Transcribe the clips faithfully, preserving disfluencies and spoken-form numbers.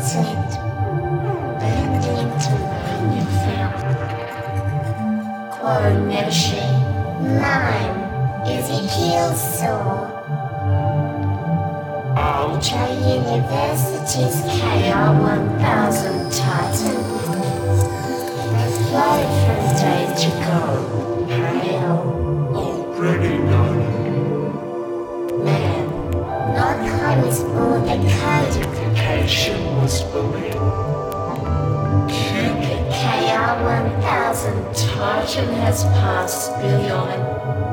patent bending to manufacture. Coronation Lime Ezekiel Saw. Ultra University's K R one thousand Titan has flowed from day to go. Hail. Already known. Man, not Connie's board the Codification was believed. Cupid K R one thousand Titan has passed beyond.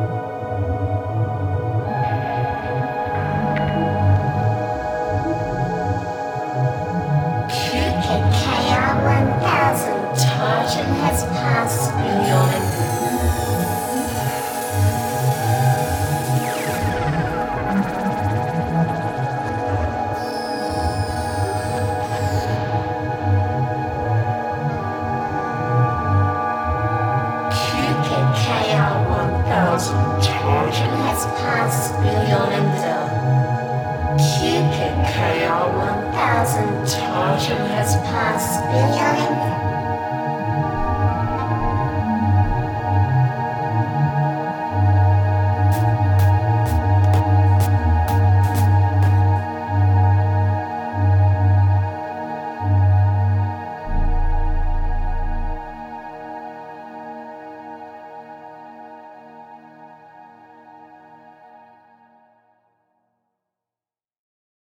Cupid K R one thousand Titan has passed beyond. Cupid K R one thousand Titan has passed beyond the Cupid K R one thousand Titan has passed beyond